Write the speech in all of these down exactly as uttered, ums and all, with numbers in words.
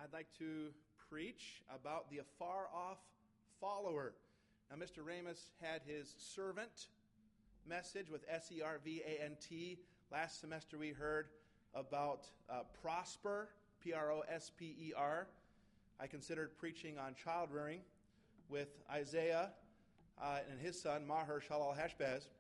I'd like to preach about the afar-off follower. Now, Mister Ramus had his servant message with S E R V A N T. Last semester we heard about uh, prosper, P R O S P E R. I considered preaching on child rearing with Isaiah uh, and his son, Maher Shalal Hashbaz.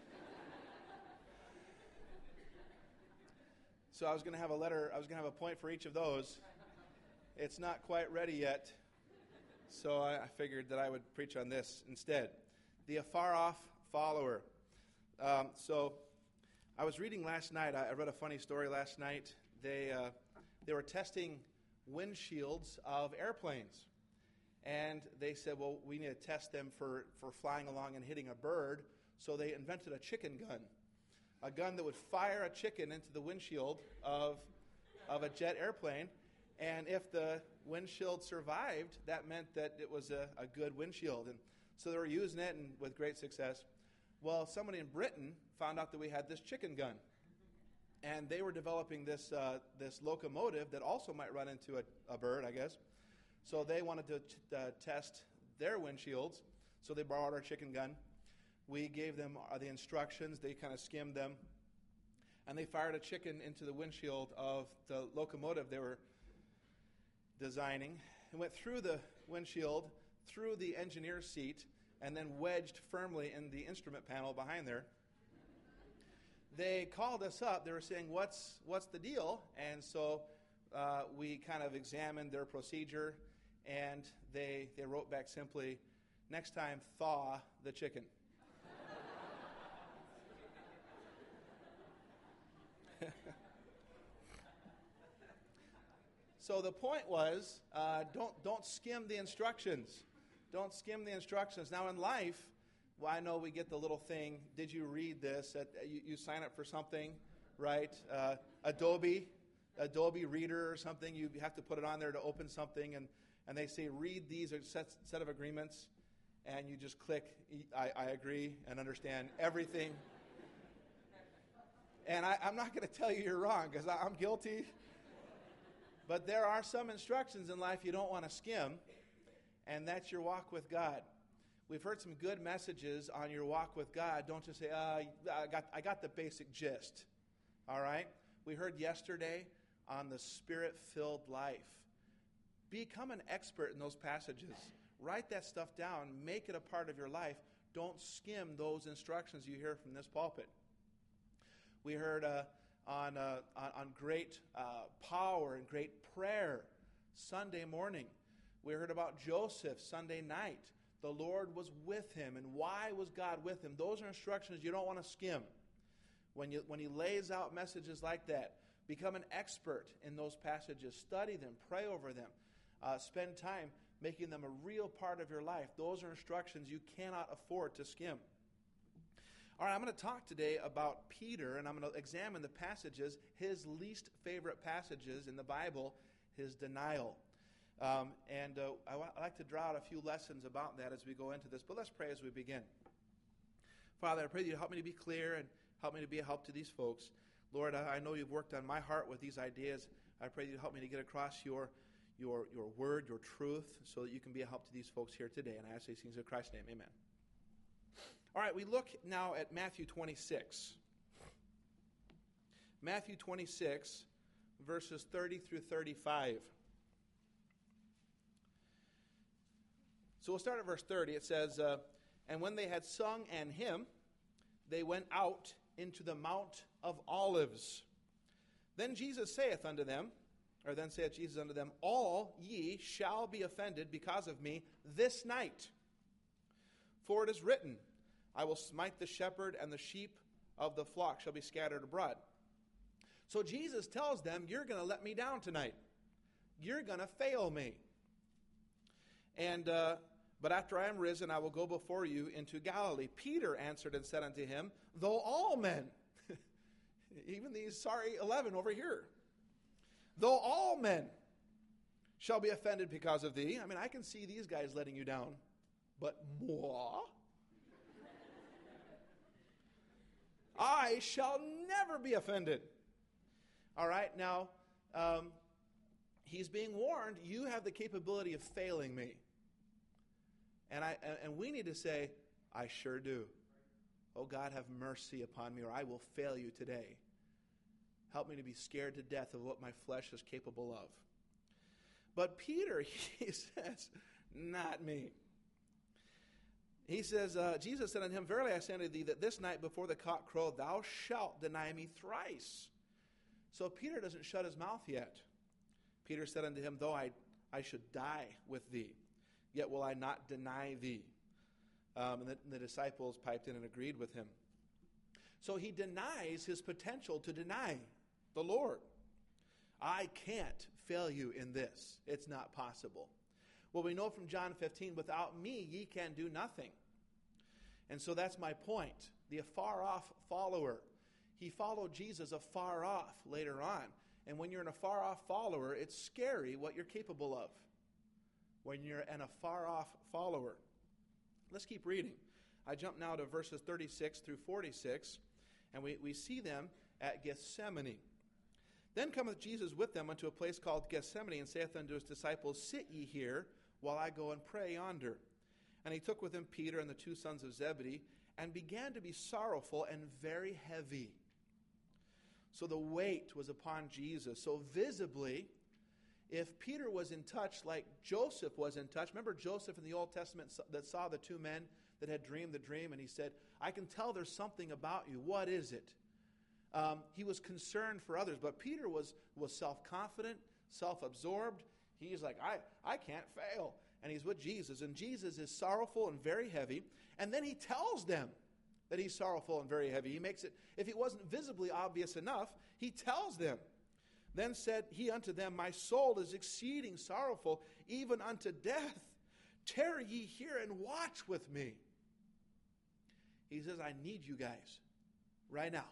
So I was going to have a letter, I was going to have a point for each of those. It's not quite ready yet, so I figured that I would preach on this instead. The afar-off follower. Um, so I was reading last night, I read a funny story last night. They, uh, they were testing windshields of airplanes. And they said, well, we need to test them for, for flying along and hitting a bird. So they invented a chicken gun. A gun that would fire a chicken into the windshield of, of a jet airplane. And if the windshield survived, that meant that it was a, a good windshield. And so they were using it and with great success. Well, somebody in Britain found out that we had this chicken gun. And they were developing this uh, this locomotive that also might run into a, a bird, I guess. So they wanted to t- uh, test their windshields. So they borrowed our chicken gun. We gave them the instructions. They kind of skimmed them. And they fired a chicken into the windshield of the locomotive they were designing. It went through the windshield, through the engineer's seat, and then wedged firmly in the instrument panel behind there. They called us up. They were saying, what's what's the deal? And so uh, we kind of examined their procedure, and they they wrote back simply, next time, thaw the chicken. So the point was, uh, don't don't skim the instructions. Don't skim the instructions. Now in life, well, I know we get the little thing, did you read this? Uh, you, you sign up for something, right? Uh, Adobe, Adobe Reader or something. You have to put it on there to open something, and, and they say, read these set, set of agreements, and you just click, I, I agree and understand everything. And I, I'm not going to tell you you're wrong, because I'm guilty. But there are some instructions in life you don't want to skim, and that's your walk with God. We've heard some good messages on your walk with God. Don't just say, uh, I got, I got the basic gist. All right? We heard yesterday on the Spirit-filled life. Become an expert in those passages. Write that stuff down. Make it a part of your life. Don't skim those instructions you hear from this pulpit. We heard uh, on, uh, on on great uh, power and great prayer Sunday morning. We heard about Joseph Sunday night. The Lord was with him. And why was God with him? Those are instructions you don't want to skim. When you when he lays out messages like that, become an expert in those passages. Study them. Pray over them. Uh, spend time making them a real part of your life. Those are instructions you cannot afford to skim. All right, I'm going to talk today about Peter, and I'm going to examine the passages, his least favorite passages in the Bible, his denial. Um, and uh, I w- I'd like to draw out a few lessons about that as we go into this. But let's pray as we begin. Father, I pray that you help me to be clear and help me to be a help to these folks. Lord, I, I know you've worked on my heart with these ideas. I pray that you help me to get across your, your, your word, your truth, so that you can be a help to these folks here today. And I ask these things in Christ's name. Amen. All right, we look now at Matthew twenty-six. Matthew twenty-six, verses thirty through thirty-five. So we'll start at verse thirty. It says, uh, and when they had sung an hymn, they went out into the Mount of Olives. Then Jesus saith unto them, or then saith Jesus unto them, all ye shall be offended because of me this night. For it is written, I will smite the shepherd, and the sheep of the flock shall be scattered abroad. So Jesus tells them, you're going to let me down tonight. You're going to fail me. And uh, but after I am risen, I will go before you into Galilee. Peter answered and said unto him, though all men, even these sorry eleven over here, though all men shall be offended because of thee. I mean, I can see these guys letting you down. But moi, I shall never be offended. All right, now, um, he he's being warned, you have the capability of failing me. And I and we need to say, I sure do. Oh God, have mercy upon me, or I will fail you today. Help me to be scared to death of what my flesh is capable of. But Peter, he says, not me. He says, uh, Jesus said unto him, verily I say unto thee, that this night before the cock crow, thou shalt deny me thrice. So Peter doesn't shut his mouth yet. Peter said unto him, though I, I should die with thee, yet will I not deny thee. Um, and the, the disciples piped in and agreed with him. So he denies his potential to deny the Lord. I can't fail you in this. It's not possible. Well, we know from John fifteen, without me ye can do nothing. And so that's my point. The afar-off follower. He followed Jesus afar off later on. And when you're an afar-off follower, it's scary what you're capable of. When you're an afar-off follower. Let's keep reading. I jump now to verses thirty-six through forty-six, and we, we see them at Gethsemane. Then cometh Jesus with them unto a place called Gethsemane, and saith unto his disciples, sit ye here, while I go and pray yonder. And he took with him Peter and the two sons of Zebedee, and began to be sorrowful and very heavy. So the weight was upon Jesus. So visibly, if Peter was in touch like Joseph was in touch, remember Joseph in the Old Testament that saw the two men that had dreamed the dream, and he said, I can tell there's something about you. What is it? Um, he was concerned for others, but Peter was, was self-confident, self-absorbed. He's like, I, I can't fail. And he's with Jesus, and Jesus is sorrowful and very heavy. And then he tells them that he's sorrowful and very heavy. He makes it, if it wasn't visibly obvious enough, he tells them. Then said he unto them, my soul is exceeding sorrowful, even unto death. Tarry ye here and watch with me. He says, I need you guys right now.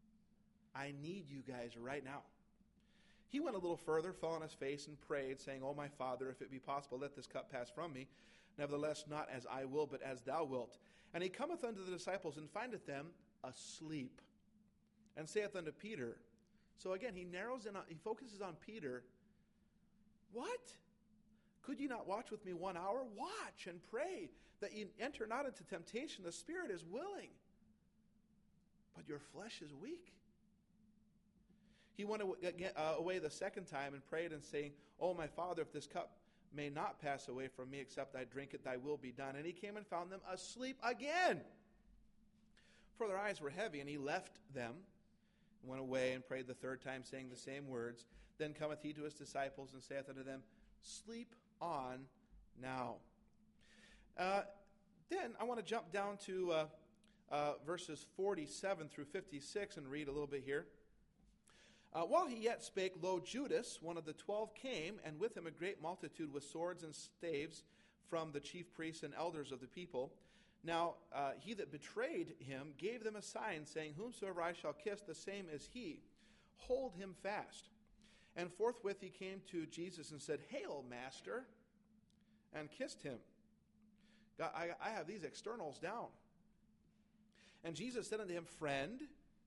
I need you guys right now. He went a little further, fell on his face, and prayed, saying, O my Father, if it be possible, let this cup pass from me. Nevertheless, not as I will, but as thou wilt. And he cometh unto the disciples, and findeth them asleep, and saith unto Peter. So again, he narrows in, on, he focuses on Peter. What? Could ye not watch with me one hour? Watch and pray, that ye enter not into temptation. The spirit is willing, but your flesh is weak. He went away the second time and prayed and saying, O my Father, if this cup may not pass away from me, except I drink it, thy will be done. And he came and found them asleep again, for their eyes were heavy. And he left them, and went away and prayed the third time, saying the same words. Then cometh he to his disciples and saith unto them, sleep on now. Uh, then I want to jump down to uh, uh, verses forty-seven through fifty-six and read a little bit here. Uh, while he yet spake, lo, Judas, one of the twelve, came, and with him a great multitude with swords and staves from the chief priests and elders of the people. Now uh, he that betrayed him gave them a sign, saying, whomsoever I shall kiss, the same is he. Hold him fast. And forthwith he came to Jesus and said, Hail, Master, and kissed him. God, I, I have these externals down. And Jesus said unto him, Friend,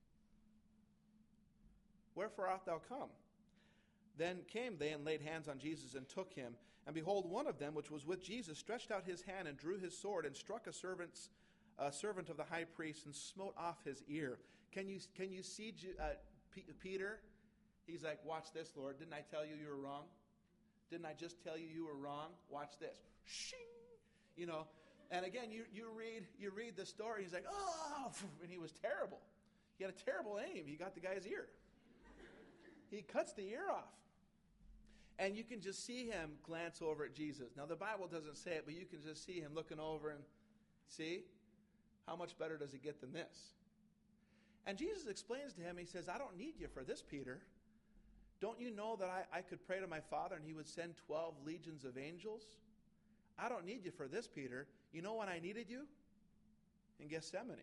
wherefore art thou come? Then came they and laid hands on Jesus and took him. And behold, one of them, which was with Jesus, stretched out his hand and drew his sword and struck a servant's, uh, servant of the high priest and smote off his ear. Can you, can you see uh, P- Peter? He's like, watch this, Lord. Didn't I tell you you were wrong? Didn't I just tell you you were wrong? Watch this. Shing! You know, and again, you, you read you read the story. He's like, oh, and he was terrible. He had a terrible aim. He got the guy's ear. He cuts the ear off. And you can just see him glance over at Jesus. Now, the Bible doesn't say it, but you can just see him looking over and see, how much better does it get than this? And Jesus explains to him, he says, I don't need you for this, Peter. Don't you know that I, I could pray to my Father and he would send twelve legions of angels? I don't need you for this, Peter. You know when I needed you? In Gethsemane.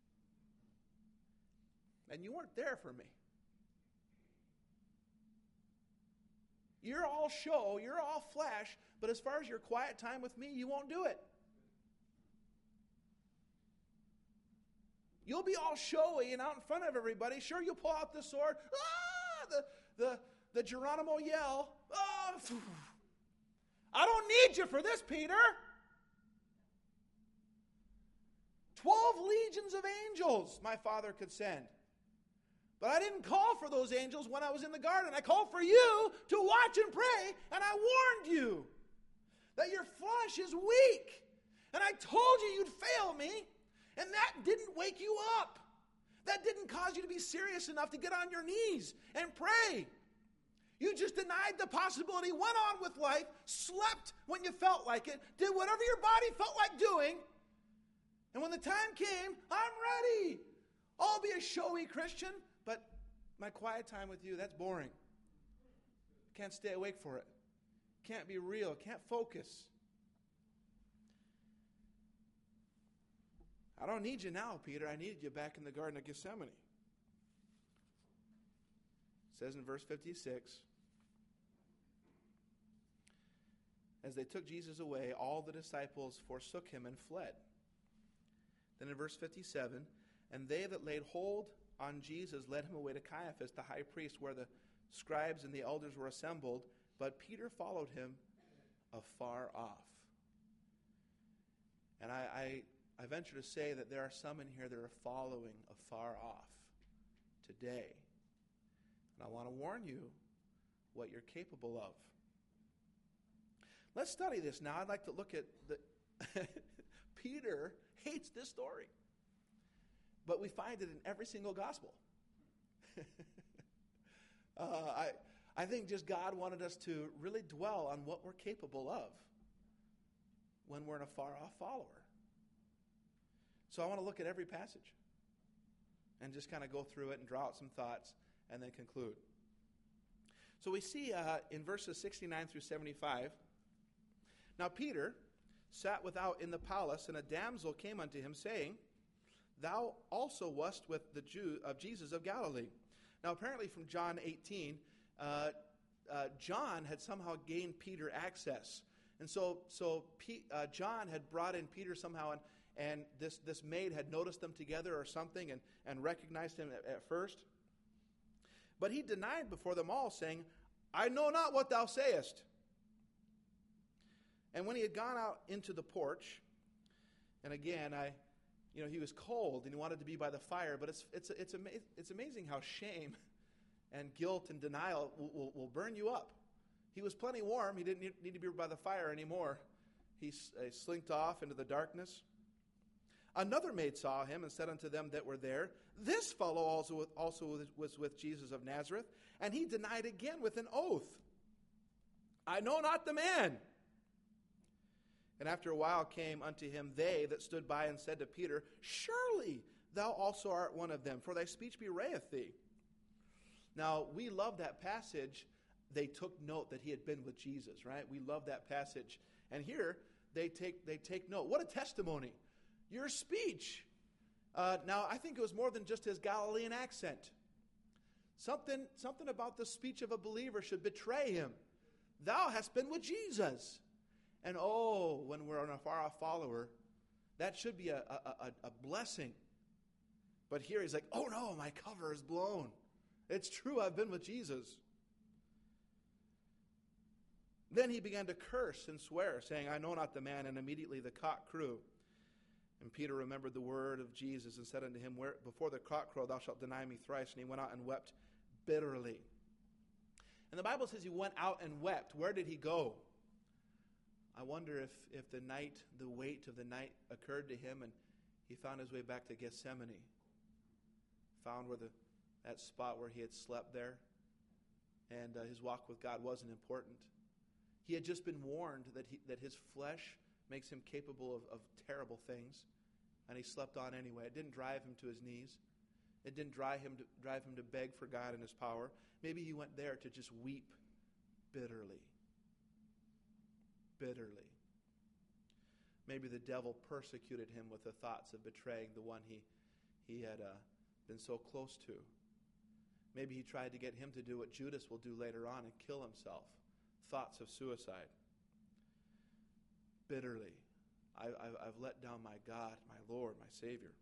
And you weren't there for me. You're all show, you're all flesh, but as far as your quiet time with me, you won't do it. You'll be all showy and out in front of everybody. Sure, you'll pull out the sword. Ah! The, the, the Geronimo yell. Oh! need you for this, Peter. Twelve legions of angels my Father could send. But I didn't call for those angels when I was in the garden. I called for you to watch and pray, and I warned you that your flesh is weak. And I told you you'd fail me, and that didn't wake you up. That didn't cause you to be serious enough to get on your knees and pray. You just denied the possibility, went on with life, slept when you felt like it, did whatever your body felt like doing, and when the time came, I'm ready. I'll be a showy Christian, but my quiet time with you, that's boring. Can't stay awake for it. Can't be real. Can't focus. I don't need you now, Peter. I needed you back in the Garden of Gethsemane. It says in verse fifty-six, as they took Jesus away, all the disciples forsook him and fled. Then in verse fifty-seven, and they that laid hold on Jesus led him away to Caiaphas, the high priest, where the scribes and the elders were assembled, but Peter followed him afar off. And I, I, I venture to say that there are some in here that are following afar off today. And I want to warn you what you're capable of. Let's study this now. I'd like to look at the... Peter hates this story. But we find it in every single gospel. uh, I, I think just God wanted us to really dwell on what we're capable of when we're in a far-off follower. So I want to look at every passage and just kind of go through it and draw out some thoughts and then conclude. So we see uh, in verses sixty-nine through seventy-five, now Peter sat without in the palace, and a damsel came unto him, saying, Thou also wast with the Jew of Jesus of Galilee. Now apparently from John eighteen, uh, uh, John had somehow gained Peter access. And so so P, uh, John had brought in Peter somehow, and, and this, this maid had noticed them together or something and, and recognized him at, at first. But he denied before them all, saying, I know not what thou sayest. And when he had gone out into the porch, and again, I, you know, he was cold and he wanted to be by the fire, but it's it's it's, ama- it's amazing how shame and guilt and denial will, will, will burn you up. He was plenty warm. He didn't need to be by the fire anymore. He uh, slinked off into the darkness. Another maid saw him and said unto them that were there, This fellow also, also was with Jesus of Nazareth. And he denied again with an oath, I know not the man. And after a while came unto him they that stood by and said to Peter, Surely thou also art one of them, for thy speech bewrayeth thee. Now, we love that passage. They took note that he had been with Jesus, right? We love that passage. And here, they take they take note. What a testimony. Your speech. Uh, now, I think it was more than just his Galilean accent. Something, something about the speech of a believer should betray him. Thou hast been with Jesus. And oh, when we're a far-off follower, that should be a, a, a, a blessing. But here he's like, oh no, my cover is blown. It's true, I've been with Jesus. Then he began to curse and swear, saying, I know not the man. And immediately the cock crew. And Peter remembered the word of Jesus and said unto him, Where, Before the cock crow thou shalt deny me thrice. And he went out and wept bitterly. And the Bible says he went out and wept. Where did he go? I wonder if, if the night, the weight of the night occurred to him and he found his way back to Gethsemane. Found where the that spot where he had slept there. And uh, his walk with God wasn't important. He had just been warned that he, that his flesh makes him capable of, of terrible things. And he slept on anyway. It didn't drive him to his knees. It didn't drive him to, drive him to beg for God and his power. Maybe he went there to just weep bitterly. Bitterly. Maybe the devil persecuted him with the thoughts of betraying the one he, he had uh, been so close to. Maybe he tried to get him to do what Judas will do later on and kill himself. Thoughts of suicide. Bitterly. I, I've, I've let down my God, my Lord, my Savior.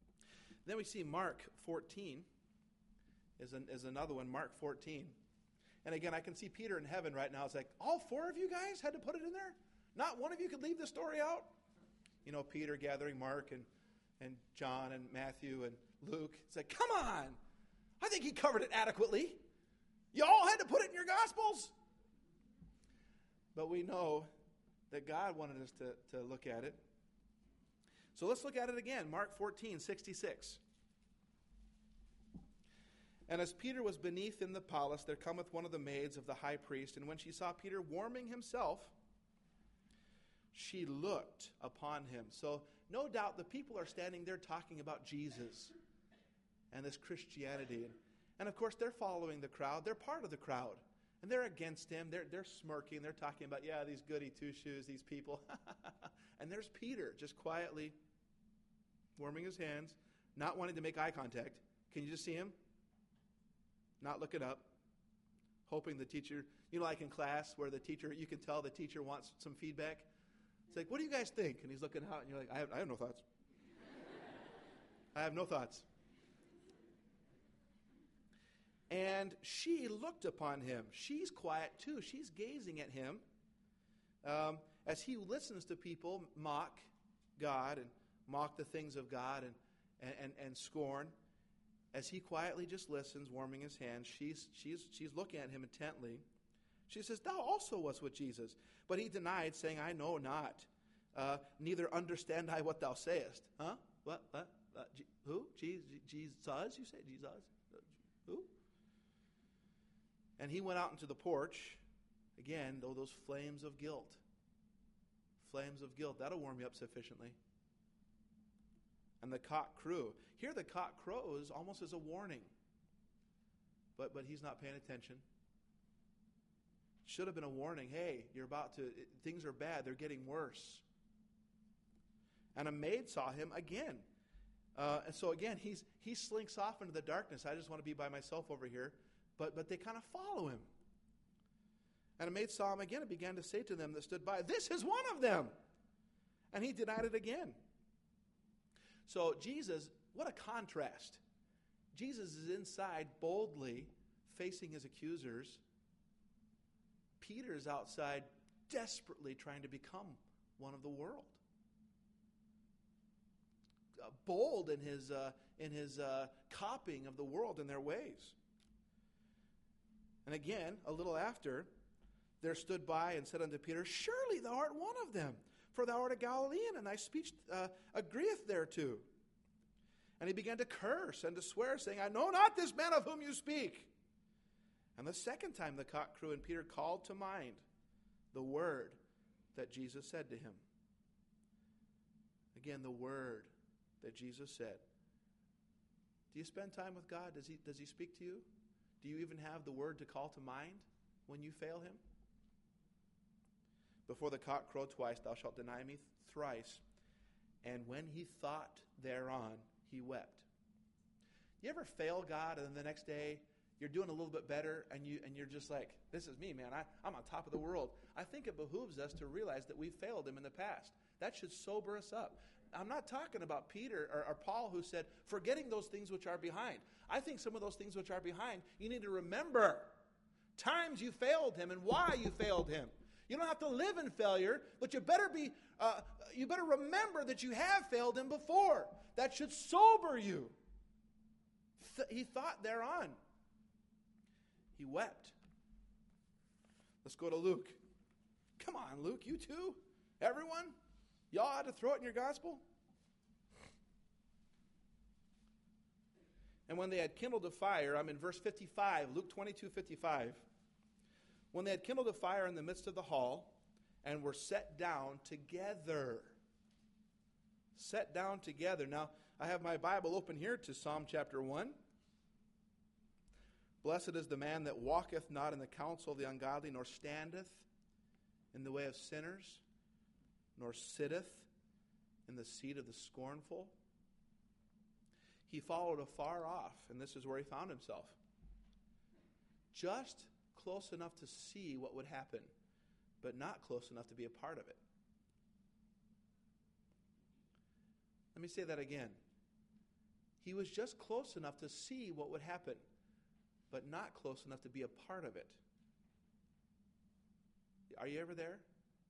Then we see Mark fourteen is, an, is another one. Mark fourteen. And again, I can see Peter in heaven right now. It's like, all four of you guys had to put it in there? Not one of you could leave the story out? You know, Peter gathering Mark and, and John and Matthew and Luke. It's like, come on. I think he covered it adequately. You all had to put it in your Gospels. But we know that God wanted us to, to look at it. So let's look at it again. Mark fourteen, sixty-six. And as Peter was beneath in the palace, there cometh one of the maids of the high priest, and when she saw Peter warming himself, she looked upon him. So no doubt the people are standing there talking about Jesus and this Christianity. And, and of course, they're following the crowd. They're part of the crowd. And they're against him. They're, they're smirking. They're talking about, yeah, these goody two-shoes, these people. And there's Peter just quietly warming his hands, not wanting to make eye contact. Can you just see him? Not looking up, hoping the teacher, you know, like in class where the teacher, you can tell the teacher wants some feedback. It's like, what do you guys think? And he's looking out, and you're like, I have, I have no thoughts. I have no thoughts. And she looked upon him. She's quiet too. She's gazing at him um, as he listens to people mock God and mock the things of God and, and, and, and scorn. As he quietly just listens, warming his hands, she's, she's, she's looking at him intently. She says, thou also wast with Jesus. But he denied, saying, I know not. Uh, neither understand I what thou sayest. Huh? What? What? Uh, G- who? Je- Jesus? You say Jesus? Uh, who? And he went out into the porch. Again, though those flames of guilt. Flames of guilt. That'll warm you up sufficiently. And the cock crew. Here the cock crows almost as a warning. But but he's not paying attention. Should have been a warning. Hey, you're about to, things are bad. They're getting worse. And a maid saw him again. Uh, and so again, he's he slinks off into the darkness. I just want to be by myself over here. But but they kind of follow him. And a maid saw him again and began to say to them that stood by, this is one of them. And he denied it again. So Jesus, what a contrast. Jesus is inside boldly facing his accusers. Peter's outside desperately trying to become one of the world. Uh, bold in his, uh, in his uh, copying of the world and their ways. And again, a little after, there stood by and said unto Peter, surely thou art one of them. For thou art a Galilean, and thy speech uh, agreeth thereto. And he began to curse and to swear, saying, I know not this man of whom you speak. And the second time the cock crew, and Peter called to mind the word that Jesus said to him. Again, the word that Jesus said. Do you spend time with God? Does he, does he speak to you? Do you even have the word to call to mind when you fail him? Before the cock crow twice, thou shalt deny me thrice. And when he thought thereon, he wept. You ever fail God and then the next day you're doing a little bit better and, you, and you're just like, this is me, man. I, I'm on top of the world. I think it behooves us to realize that we failed him in the past. That should sober us up. I'm not talking about Peter or, or Paul who said, forgetting those things which are behind. I think some of those things which are behind, you need to remember times you failed him and why you failed him. You don't have to live in failure, but you better be. Uh, you better remember that you have failed him before. That should sober you. Th- he thought thereon. He wept. Let's go to Luke. Come on, Luke, you too? Everyone? Y'all had to throw it in your gospel? And when they had kindled a fire, I'm in verse fifty-five, Luke twenty-two fifty-five. When they had kindled a fire in the midst of the hall and were set down together. Set down together. Now, I have my Bible open here to Psalm chapter one. Blessed is the man that walketh not in the counsel of the ungodly, nor standeth in the way of sinners, nor sitteth in the seat of the scornful. He followed afar off, and this is where he found himself. Just close enough to see what would happen, but not close enough to be a part of it. Let me say that again. He was just close enough to see what would happen, but not close enough to be a part of it. Are you ever there?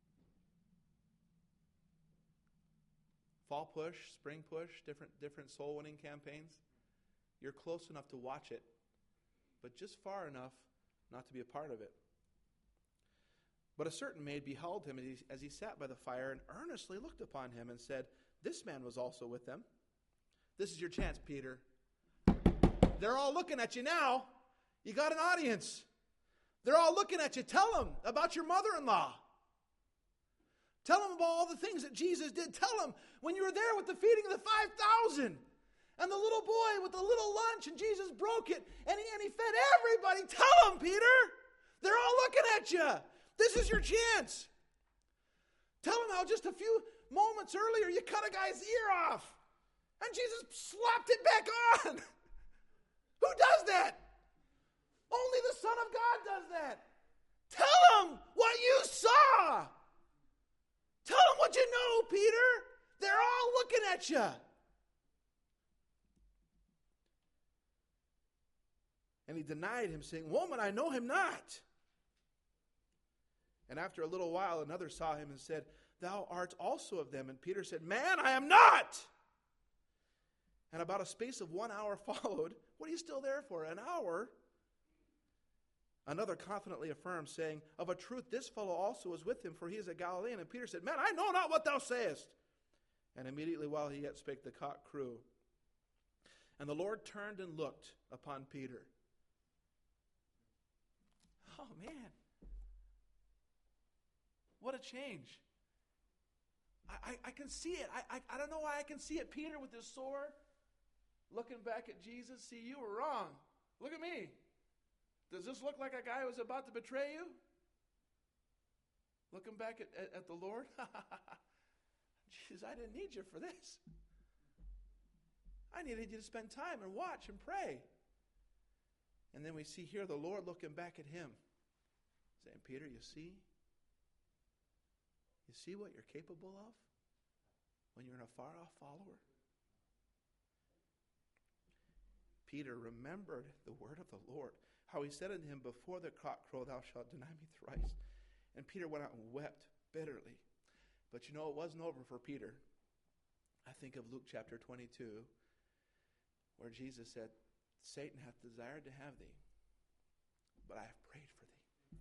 Fall push, spring push, different different soul winning campaigns. You're close enough to watch it, but just far enough not to be a part of it. But a certain maid beheld him as he, as he sat by the fire and earnestly looked upon him and said, "This man was also with them." This is your chance, Peter. They're all looking at you now. You got an audience. They're all looking at you. Tell them about your mother-in-law. Tell them about all the things that Jesus did. Tell them when you were there with the feeding of the five thousand and the little boy with the little lunch and Jesus broke it and he, and he fed everybody. Tell them, Peter. They're all looking at you. This is your chance. Tell them how just a few moments earlier you cut a guy's ear off and Jesus slapped it back on. Who does that? Only the Son of God does that. Tell them what you saw. Tell them what you know, Peter. They're all looking at you. And he denied him, saying, "Woman, I know him not." And after a little while, another saw him and said, "Thou art also of them." And Peter said, "Man, I am not." And about a space of one hour followed. What are you still there for? An hour? Another confidently affirmed, saying, "Of a truth, this fellow also was with him, for he is a Galilean." And Peter said, "Man, I know not what thou sayest." And immediately while he yet spake, the cock crew. And the Lord turned and looked upon Peter. Oh, man. What a change. I, I, I can see it. I, I, I don't know why I can see it. Peter with his sword, looking back at Jesus. See, you were wrong. Look at me. Does this look like a guy who was about to betray you? Looking back at, at, at the Lord? Jesus, I didn't need you for this. I needed you to spend time and watch and pray. And then we see here the Lord looking back at him, saying, "Peter, you see? You see what you're capable of when you're a far-off follower?" Peter remembered the word of the Lord, how he said unto him, "Before the cock crow, thou shalt deny me thrice." And Peter went out and wept bitterly. But you know, it wasn't over for Peter. I think of Luke chapter twenty-two, where Jesus said, "Satan hath desired to have thee, but I have prayed for thee."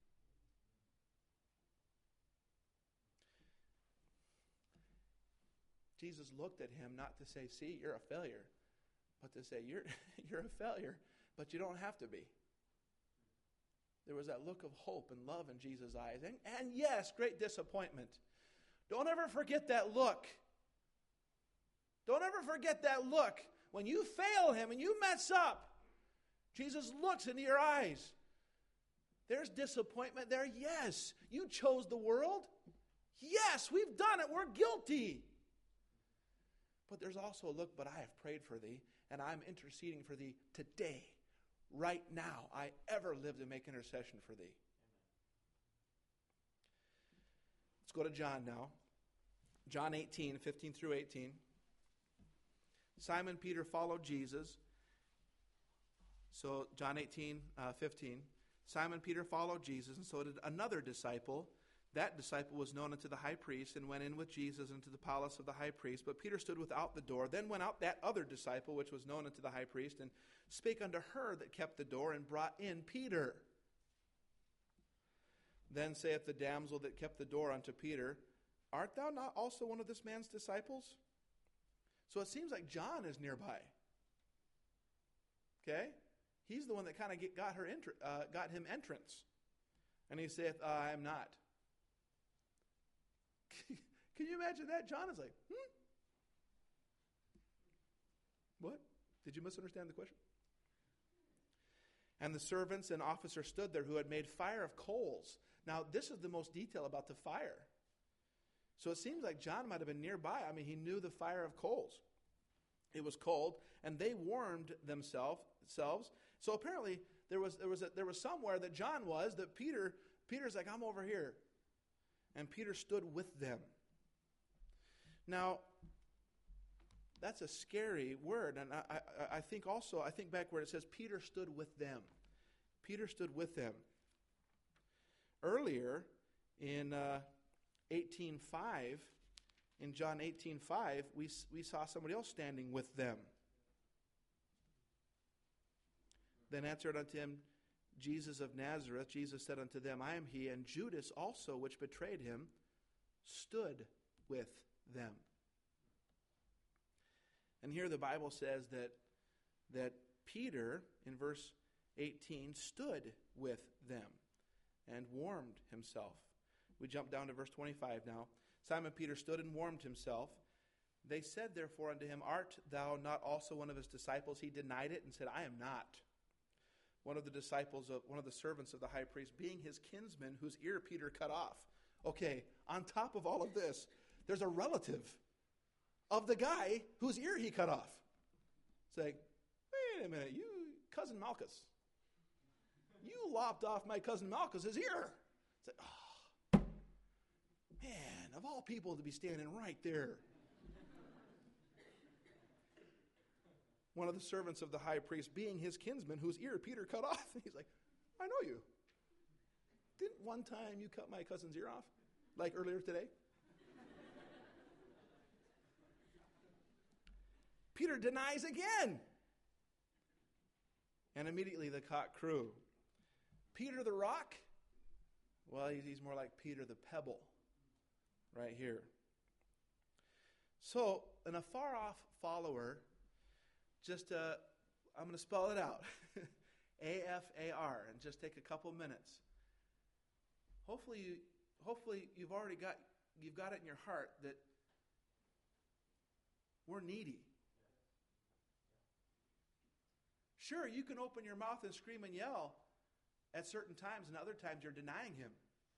Jesus looked at him not to say, "See, you're a failure," but to say, you're, you're a failure, but you don't have to be. There was that look of hope and love in Jesus' eyes. And, and yes, great disappointment. Don't ever forget that look. Don't ever forget that look. When you fail him and you mess up, Jesus looks into your eyes. There's disappointment there. Yes, you chose the world. Yes, we've done it. We're guilty. But there's also a look, "But I have prayed for thee, and I'm interceding for thee today, right now. I ever live to make intercession for thee." Let's go to John now. John eighteen, fifteen through eighteen. Simon Peter followed Jesus. So John eighteen, uh, fifteen. Simon Peter followed Jesus, and so did another disciple. That disciple was known unto the high priest, and went in with Jesus into the palace of the high priest. But Peter stood without the door. Then went out that other disciple, which was known unto the high priest, and spake unto her that kept the door, and brought in Peter. Then saith the damsel that kept the door unto Peter, "Art thou not also one of this man's disciples?" So it seems like John is nearby. Okay? He's the one that kind of got her entr- uh, got him entrance. And he saith, uh, "I am not." Can you imagine that? John is like, hmm? What? Did you misunderstand the question? And the servants and officers stood there who had made fire of coals. Now, this is the most detail about the fire. So it seems like John might have been nearby. I mean, he knew the fire of coals. It was cold, and they warmed themselves. So apparently, there was there was a, there was somewhere that John was that Peter Peter's like, "I'm over here," and Peter stood with them. Now, that's a scary word, and I, I, I think also I think back where it says Peter stood with them. Peter stood with them. Earlier In uh, eighteen five, in John eighteen five, we, we saw somebody else standing with them. Then answered unto him Jesus of Nazareth. Jesus said unto them, I am he. And Judas also, which betrayed him, stood with them. And here the Bible says that, that Peter, in verse eighteen, stood with them and warmed himself. We jump down to verse twenty-five now. Simon Peter stood and warmed himself. They said therefore unto him, Art thou not also one of his disciples? He denied it and said, I am not. One of the disciples, of one of the servants of the high priest, being his kinsman, whose ear Peter cut off. Okay, on top of all of this, there's a relative of the guy whose ear he cut off. Saying, wait a minute, you, cousin Malchus, you lopped off my cousin Malchus's ear. It's like, oh, man, of all people to be standing right there. One of the servants of the high priest, being his kinsman, whose ear Peter cut off. He's like, I know you. Didn't one time you cut my cousin's ear off? Like earlier today? Peter denies again. And immediately the cock crew. Peter the rock? Well, he's more like Peter the pebble. Right here. So, an afar off follower, just, uh, I'm going to spell it out. A F A R, and just take a couple minutes. Hopefully, you, hopefully you've already got, you've got it in your heart that we're needy. Sure, you can open your mouth and scream and yell at certain times, and other times you're denying him.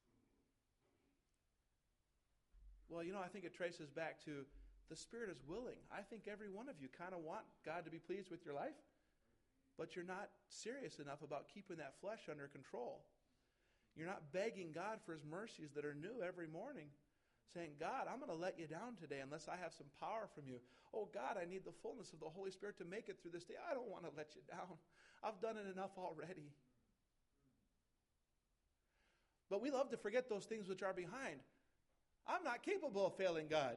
Well, you know, I think it traces back to the Spirit is willing. I think every one of you kind of want God to be pleased with your life, but you're not serious enough about keeping that flesh under control. You're not begging God for his mercies that are new every morning, saying, God, I'm going to let you down today unless I have some power from you. Oh, God, I need the fullness of the Holy Spirit to make it through this day. I don't want to let you down. I've done it enough already. But we love to forget those things which are behind. I'm not capable of failing God.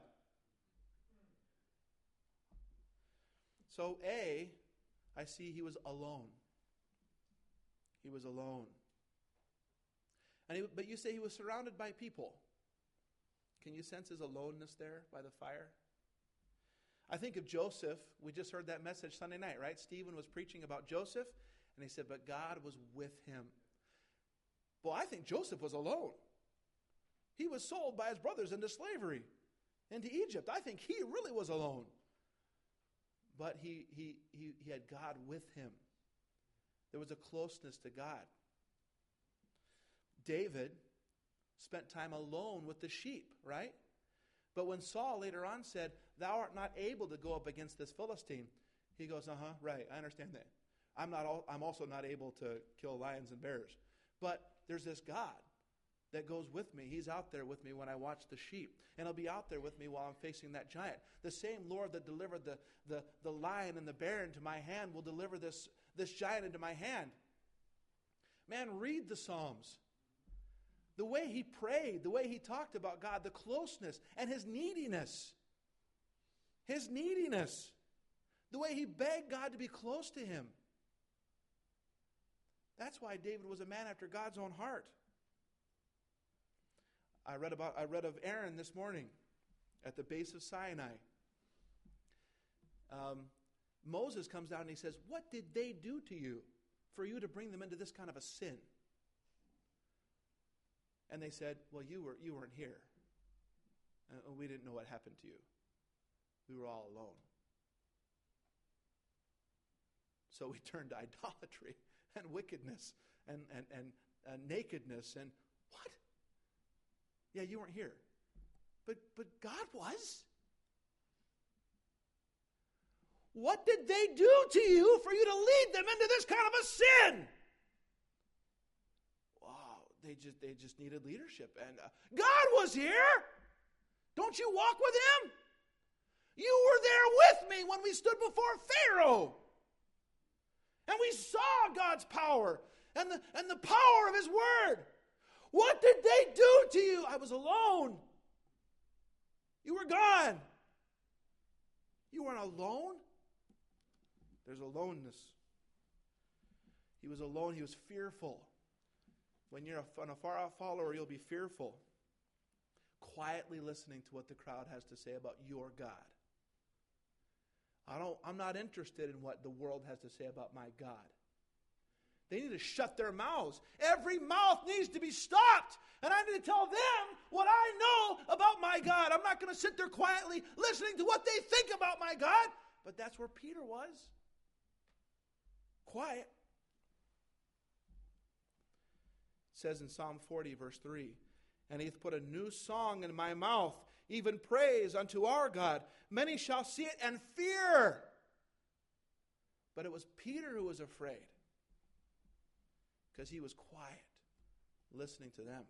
So, A, I see he was alone. He was alone. And he, but you say he was surrounded by people. Can you sense his aloneness there by the fire? I think of Joseph. We just heard that message Sunday night, right? Stephen was preaching about Joseph, and he said, but God was with him. Well, I think Joseph was alone. He was sold by his brothers into slavery, into Egypt. I think he really was alone. But he, he, he, he had God with him. There was a closeness to God. David spent time alone with the sheep, right? But when Saul later on said, thou art not able to go up against this Philistine, he goes, uh-huh, right, I understand that. I'm not. Al- I'm also not able to kill lions and bears. But there's this God that goes with me. He's out there with me when I watch the sheep. And he'll be out there with me while I'm facing that giant. The same Lord that delivered the, the, the lion and the bear into my hand will deliver this, this giant into my hand. Man, read the Psalms. The way he prayed, the way he talked about God, the closeness and his neediness. His neediness. The way he begged God to be close to him. That's why David was a man after God's own heart. I read about I read of Aaron this morning at the base of Sinai. Um, Moses comes down and he says, what did they do to you for you to bring them into this kind of a sin? And they said, well, you, were, you weren't here. And we didn't know what happened to you. We were all alone. So we turned to idolatry and wickedness and, and, and uh, nakedness and what? Yeah, you weren't here. But but God was. What did they do to you for you to lead them into this kind of a sin? Wow, they just they just needed leadership. And uh, God was here. Don't you walk with him? You were there with me when we stood before Pharaoh. And we saw God's power and the, and the power of his word. What did they do to you. I was alone. You were gone. You weren't alone. There's aloneness. He was alone. He was fearful. When you're a, a far-off follower, you'll be fearful. Quietly listening to what the crowd has to say about your God. I don't, I'm not interested in what the world has to say about my God. They need to shut their mouths. Every mouth needs to be stopped. And I need to tell them what I know about my God. I'm not going to sit there quietly listening to what they think about my God. But that's where Peter was. Quiet. It says in Psalm forty, verse three, and he hath put a new song in my mouth, even praise unto our God. Many shall see it and fear. But it was Peter who was afraid, because he was quiet, listening to them.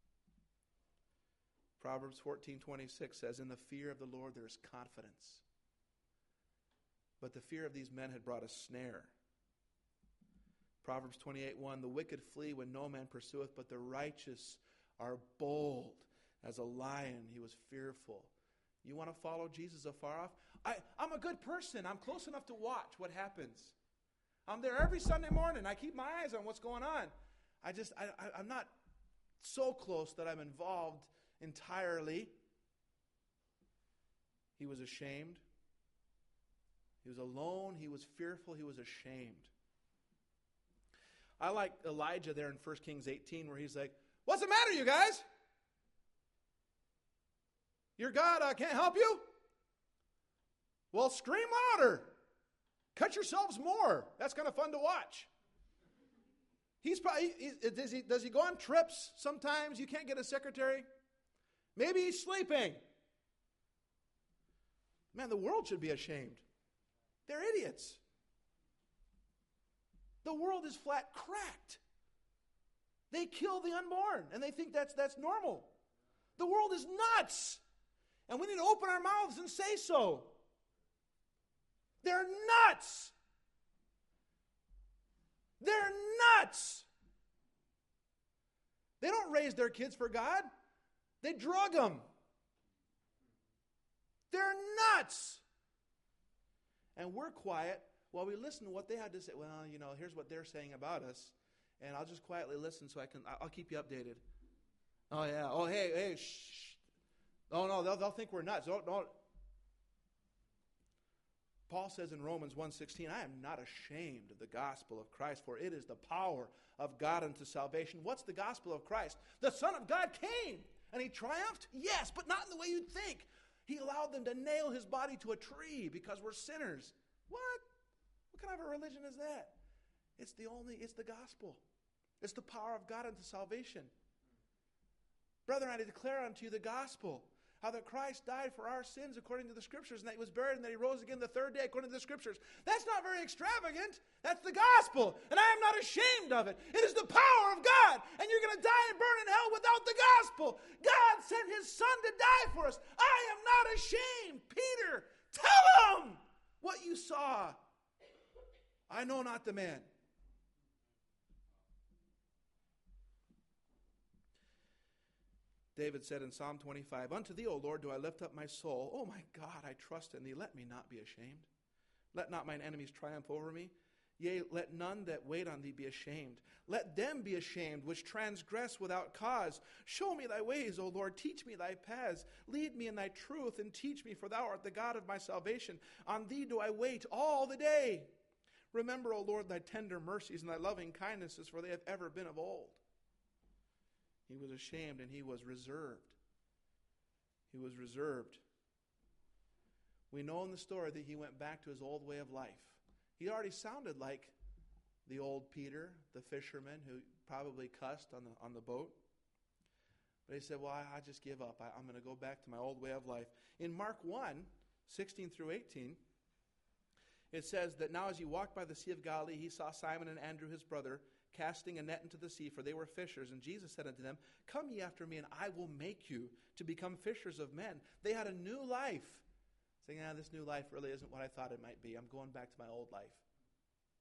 Proverbs fourteen twenty-six says, in the fear of the Lord there is confidence. But the fear of these men had brought a snare. Proverbs twenty-eight one, the wicked flee when no man pursueth, but the righteous are bold as a lion. He was fearful. You want to follow Jesus afar off? I, I'm a good person. I'm close enough to watch what happens. I'm there every Sunday morning. I keep my eyes on what's going on. I just, I, I, I'm not so close that I'm involved entirely. He was ashamed. He was alone. He was fearful. He was ashamed. I like Elijah there in First Kings eighteen where he's like, what's the matter, you guys? Your God uh, can't help you? Well, scream louder. Cut yourselves more. That's kind of fun to watch. He's probably, he, does, he, does he go on trips sometimes? You can't get a secretary. Maybe he's sleeping. Man, the world should be ashamed. They're idiots. The world is flat cracked. They kill the unborn, and they think that's, that's normal. The world is nuts. And we need to open our mouths and say so. They're nuts. They're nuts. They don't raise their kids for God. They drug them. They're nuts. And we're quiet while we listen to what they had to say. Well, you know, here's what they're saying about us. And I'll just quietly listen so I can, I'll keep you updated. Oh, yeah. Oh, hey, hey, shh. Oh, no, they'll, they'll think we're nuts. Don't, don't. Paul says in Romans one sixteen, I am not ashamed of the gospel of Christ, for it is the power of God unto salvation. What's the gospel of Christ? The Son of God came, and he triumphed? Yes, but not in the way you'd think. He allowed them to nail his body to a tree because we're sinners. What? What kind of a religion is that? It's the only, it's the gospel. It's the power of God unto salvation. Brethren, I declare unto you the gospel, how that Christ died for our sins according to the Scriptures, and that he was buried, and that he rose again the third day according to the Scriptures. That's not very extravagant. That's the gospel, and I am not ashamed of it. It is the power of God, and you're going to die and burn in hell without the gospel. God sent his Son to die for us. I am not ashamed. Peter, tell them what you saw. I know not the man. David said in Psalm twenty-five, unto thee, O Lord, do I lift up my soul. O my God, I trust in thee. Let me not be ashamed. Let not mine enemies triumph over me. Yea, let none that wait on thee be ashamed. Let them be ashamed which transgress without cause. Show me thy ways, O Lord. Teach me thy paths. Lead me in thy truth, and teach me, for thou art the God of my salvation. On thee do I wait all the day. Remember, O Lord, thy tender mercies and thy loving kindnesses, for they have ever been of old. He was ashamed and he was reserved. He was reserved. We know in the story that he went back to his old way of life. He already sounded like the old Peter, the fisherman, who probably cussed on the, on the boat. But he said, well, I, I just give up. I, I'm going to go back to my old way of life. In Mark one, sixteen through eighteen, it says that now as he walked by the Sea of Galilee, he saw Simon and Andrew his brother casting a net into the sea, for they were fishers. And Jesus said unto them, come ye after me, and I will make you to become fishers of men. They had a new life. Saying, ah, this new life really isn't what I thought it might be. I'm going back to my old life.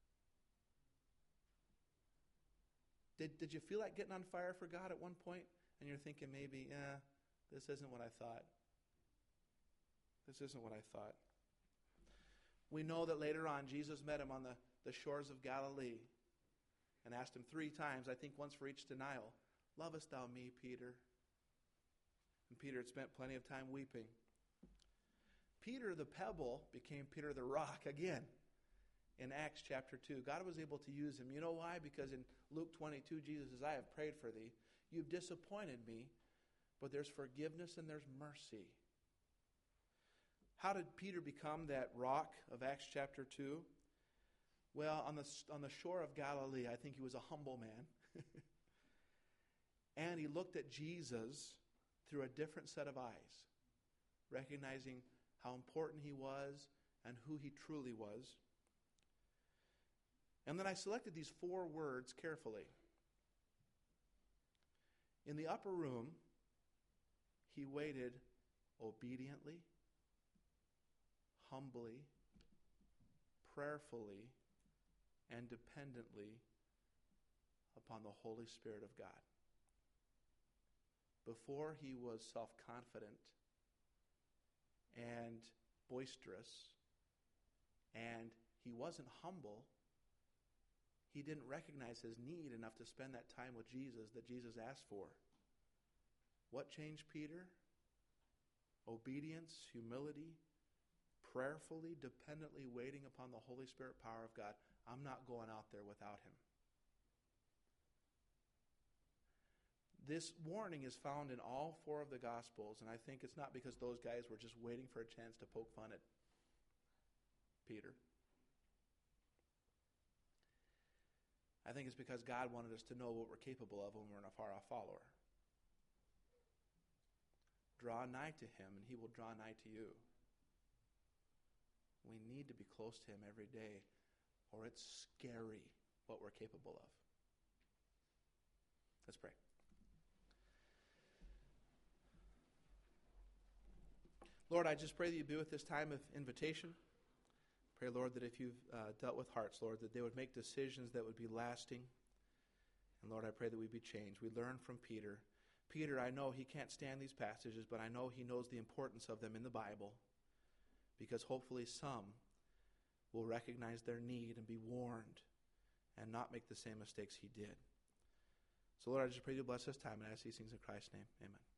Did, did you feel like getting on fire for God at one point? and you're thinking maybe, eh, this isn't what I thought. This isn't what I thought. We know that later on, Jesus met him on the, the shores of Galilee and asked him three times, I think once for each denial, lovest thou me, Peter? And Peter had spent plenty of time weeping. Peter the pebble became Peter the rock again in Acts chapter two. God was able to use him. You know why? Because in Luke twenty-two, Jesus says, I have prayed for thee. You've disappointed me, but there's forgiveness and there's mercy. How did Peter become that rock of Acts chapter two? Well, on the, on the shore of Galilee, I think he was a humble man. And he looked at Jesus through a different set of eyes, recognizing how important he was and who he truly was. And then I selected these four words carefully. In the upper room, he waited obediently, humbly, prayerfully, and dependently upon the Holy Spirit of God. Before he was self-confident and boisterous, and he wasn't humble, he didn't recognize his need enough to spend that time with Jesus that Jesus asked for. What changed Peter? Obedience, humility, prayerfully, dependently waiting upon the Holy Spirit power of God. I'm not going out there without him. This warning is found in all four of the Gospels, and I think it's not because those guys were just waiting for a chance to poke fun at Peter. I think it's because God wanted us to know what we're capable of when we're a far-off follower. Draw nigh to him, and he will draw nigh to you. We need to be close to him every day, or it's scary what we're capable of. Let's pray. Lord, I just pray that you be with this time of invitation. Pray, Lord, that if you've uh, dealt with hearts, Lord, that they would make decisions that would be lasting. And Lord, I pray that we be changed. We learn from Peter. Peter, I know he can't stand these passages, but I know he knows the importance of them in the Bible, because hopefully some will recognize their need and be warned and not make the same mistakes he did. So, Lord, I just pray you bless this time, and I ask these things in Christ's name. Amen.